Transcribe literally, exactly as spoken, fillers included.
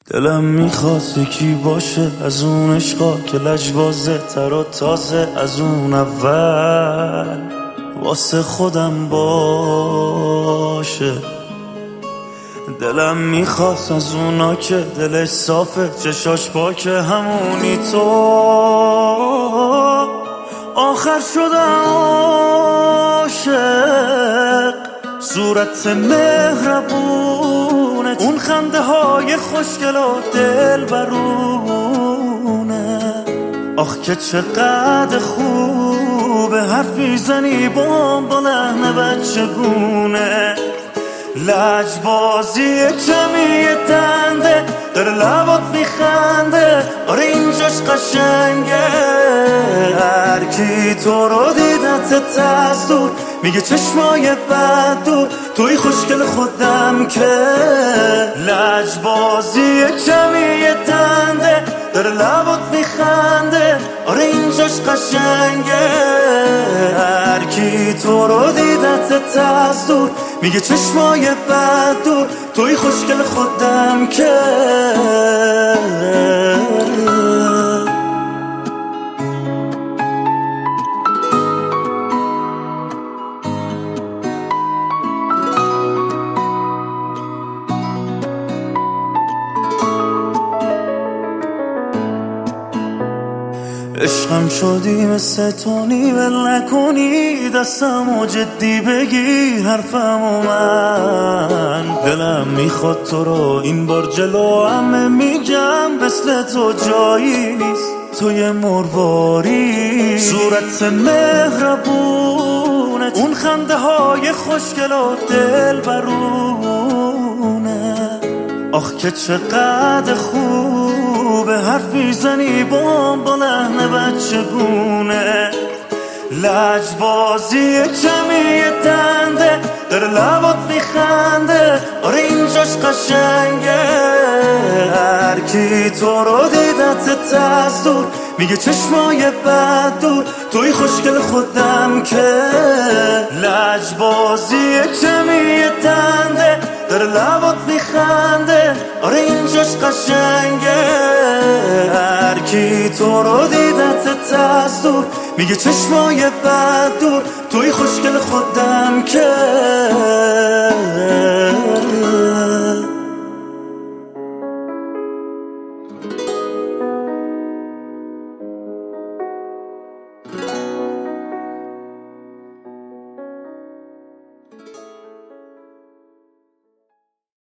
دلم میخواست یکی باشه از اون عشقا که لجبازه تر و تازه از اون اول واسه خودم باشه. دلم میخواست از اونا که دلش صافه چشاش پاکه همونی تو. آخر شدم عاشق صورت مهربونت، اون خنده های خوشگل و دل برونه. آخ که چقدر خوبه حرفی زنی بام با لحن بچگونه. لجبازی کمی دنده داره لبات میخنده، آره اینجاش قشنگه. هر کی تو رو دیدت از دور میگه چشمای بد دور، توی خوشگل خودم که. لجبازی کمی دنده داره لبات میخنده، آره اینجاش قشنگه. هر کی تو رو دیدت از دور میگه چشمای بد دور، توی خوشگل خودم که. عشقم شدی مثل تونی ول نکنی، دستمو جدی بگیر حرفمو من. دلم میخواد تو رو این بار جلو همه میگم، مثل تو جایی نیست توی مرواری. صورت مهربونت، اون خنده های خوشگل و دل برونه. آخ که چقدر خوبه حرفی زنی بام با لحن بچگونه. لجبازی کمی دنده داره لبات میخنده، آره اینجاش قشنگه. هر کی تو رو دیدت از دور میگه چشمای بد دور، توی خوشگل خودم که. لجبازی کمی دنده داره لبات میخنده، آره اینجاش قشنگه. هر کی تو رو دیدت از دور میگه چشمای بد دور، توی خوشگل خودم که.